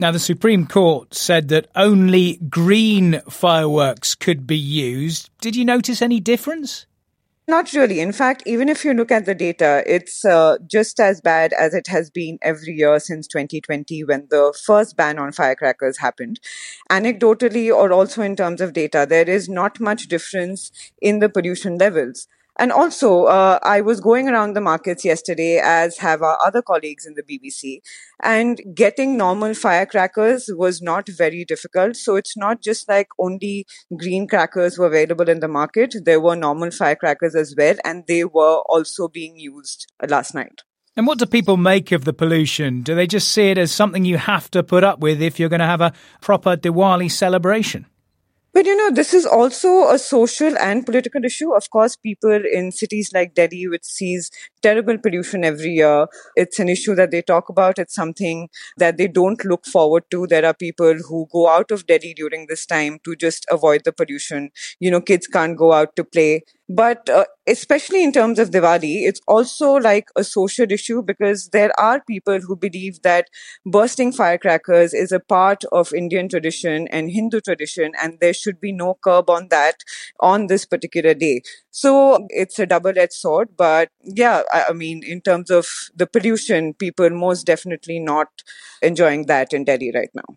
Now, the Supreme Court said that only green fireworks could be used. Did you notice any difference? Not really. In fact, even if you look at the data, it's just as bad as it has been every year since 2020 when the first ban on firecrackers happened. Anecdotally, or also in terms of data, there is not much difference in the pollution levels. And also, I was going around the markets yesterday, as have our other colleagues in the BBC, and getting normal firecrackers was not very difficult. So it's not just like only green crackers were available in the market. There were normal firecrackers as well, and they were also being used last night. And what do people make of the pollution? Do they just see it as something you have to put up with if you're going to have a proper Diwali celebration? But this is also a social and political issue. Of course, people in cities like Delhi, which sees terrible pollution every year, it's an issue that they talk about. It's something that they don't look forward to. There are people who go out of Delhi during this time to just avoid the pollution. Kids can't go out to play. But especially in terms of Diwali, it's also like a social issue because there are people who believe that bursting firecrackers is a part of Indian tradition and Hindu tradition, and there should be no curb on that on this particular day. So it's a double-edged sword. But yeah, I mean, in terms of the pollution, people most definitely not enjoying that in Delhi right now.